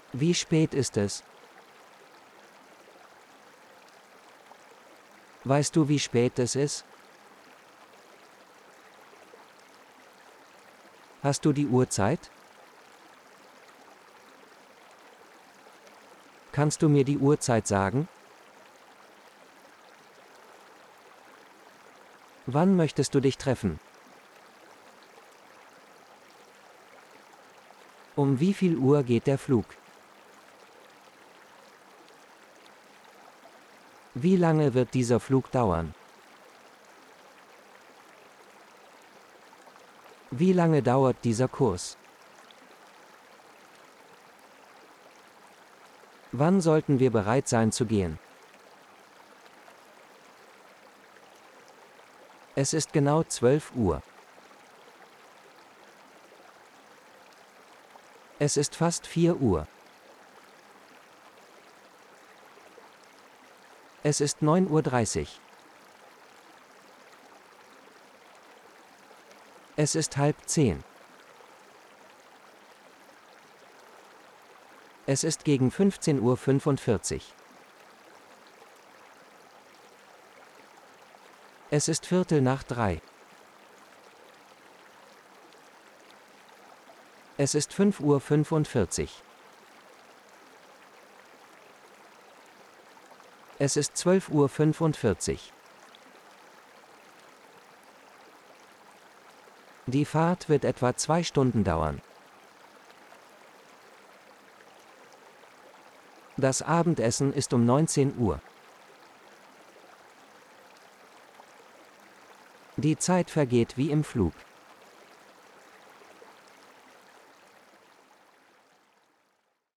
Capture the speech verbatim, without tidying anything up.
Wie spät ist es? Weißt du, wie spät es ist? Hast du die Uhrzeit? Kannst du mir die Uhrzeit sagen? Wann möchtest du dich treffen? Um wie viel Uhr geht der Flug? Wie lange wird dieser Flug dauern? Wie lange dauert dieser Kurs? Wann sollten wir bereit sein zu gehen? Es ist genau zwölf Uhr. Es ist fast vier Uhr. Es ist neun Uhr dreißig. Es ist halb zehn. Es ist gegen fünfzehn Uhr fünfundvierzig. Es ist Viertel nach drei. Es ist fünf Uhr fünfundvierzig. Es ist zwölf Uhr fünfundvierzig. Die Fahrt wird etwa zwei Stunden dauern. Das Abendessen ist um neunzehn Uhr. Die Zeit vergeht wie im Flug.